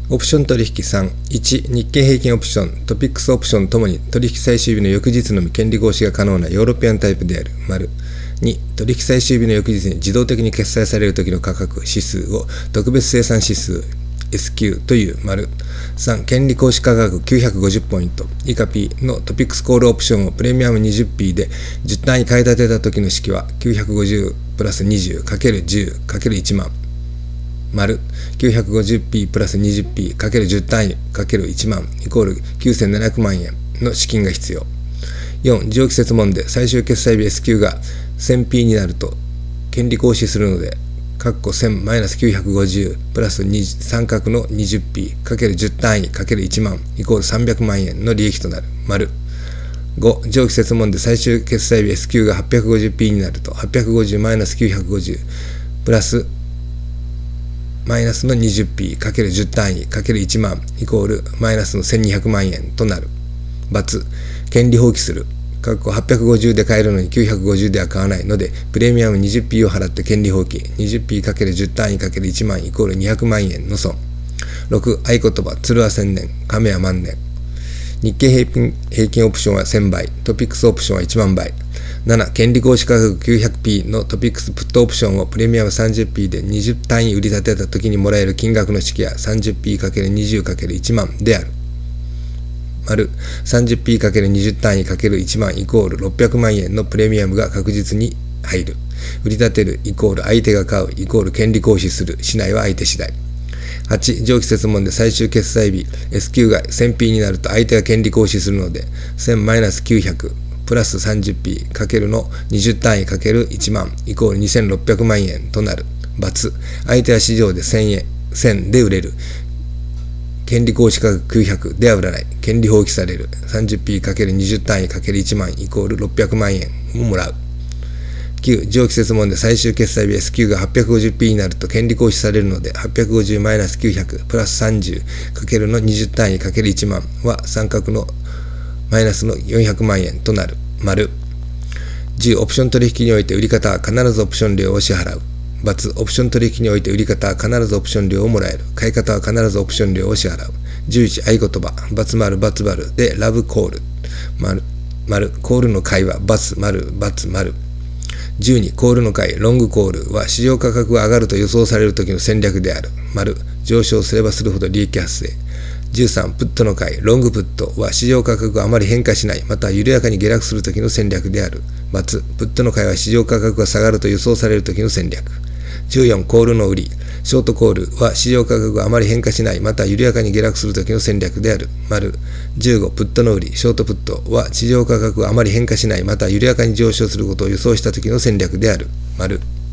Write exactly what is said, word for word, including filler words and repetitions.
オプション取引さん、いち、日経平均オプション、トピックスオプションともに取引最終日の翌日のみ権利行使が可能なヨーロピアンタイプである。丸に、取引最終日の翌日に自動的に決済される時の価格指数を特別生産指数 エスキュー という。丸さん、権利行使価格きゅうひゃくごじゅっポイント以下 P のトピックスコールオプションをプレミアム にじゅっピー でじゅう単位買い立てた時の式は きゅうひゃくごじゅうプラス にじゅうかけるじゅうかけるいちまん。丸 きゅうひゃくごじゅっピー プラス にじゅっピー かけるじゅう単位かけるいちまんイコールきゅうせんななひゃくまんえんの資金が必要。よん、上記設問で最終決済日 エスキュー が せんピー になると権利行使するのでせんマイナスきゅうひゃくごじゅうプラス三角の にじゅっピー かけるじゅう単位かけるいちまんイコールさんびゃくまんえんの利益となる。丸ご、上記設問で最終決済日 エスキュー が はっぴゃくごじゅうピー になるとはっぴゃくごじゅうマイナスきゅうひゃくごじゅうプラスマイナスの にじゅっピー かけるじゅう単位かけるいちまんイコールマイナスのせんにひゃくまんえんとなる。×権利放棄するはっぴゃくごじゅうで買えるのにきゅうひゃくごじゅうでは買わないのでプレミアム にじゅっピー を払って権利放棄 にじゅっピー かけるじゅう単位かけるいちまんイコールにひゃくまんえんの損。ろく、合言葉鶴は千年亀は万年。日経平均、平均オプションはせんばい、トピックスオプションはいちまんばい。なな、権利行使価格 きゅうひゃくピー のトピックスプットオプションをプレミアム さんじゅっピー でにじゅう単位売り立てた時にもらえる金額の式は さんじゅっピーかけるにじゅうかけるいちまんである。丸 さんじゅっピーかけるにじゅう単位かけるいちまんイコールろっぴゃくまんえんのプレミアムが確実に入る。売り立てるイコール相手が買うイコール権利行使するしないは相手次第。はち、上記設問で最終決済日 エスキュー が せんピー になると相手が権利行使するのでせんマイナスきゅうひゃくプラス さんじゅっピー かけるのにじゅう単位かけるいちまんイコールにせんろっぴゃくまんえんとなる。×相手は市場でせんえんせんで売れる。権利行使価格きゅうひゃくでは売らない。権利放棄される。さんじゅっピーかけるにじゅう単位かけるいちまんイコールろっぴゃくまんえんをもらう。きゅう、上記設問で最終決済日 エスキュー が はっぴゃくごじゅうピー になると権利行使されるのではっぴゃくごじゅうマイナスきゅうひゃくプラスさんじゅうかけるのにじゅう単位かけるいちまんは三角のマイナスのよんひゃくまんえんとなる。丸じゅう、オプション取引において売り方は必ずオプション料を支払う。×オプション取引において売り方は必ずオプション料をもらえる。買い方は必ずオプション料を支払う。じゅういち、合言葉×丸×丸でラブコール丸丸コールの買いは×丸×丸。じゅうに、コールの買いロングコールは市場価格が上がると予想される時の戦略である。丸上昇すればするほど利益発生。じゅうさん、プットの買いロングプットは市場価格があまり変化しないまたは緩やかに下落する時の戦略である。×プットの買いは市場価格が下がると予想される時の戦略。じゅうよん、コールの売りショートコールは市場価格があまり変化しないまたは緩やかに下落する時の戦略である。丸じゅうご、プットの売りショートプットは市場価格があまり変化しないまたは緩やかに上昇することを予想した時の戦略である。丸